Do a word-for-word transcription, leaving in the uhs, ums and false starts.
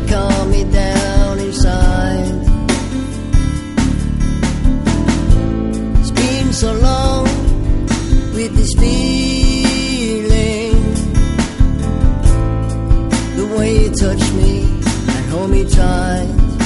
calm me down inside. It's been so long with this feeling, the way you touch me and hold me tight.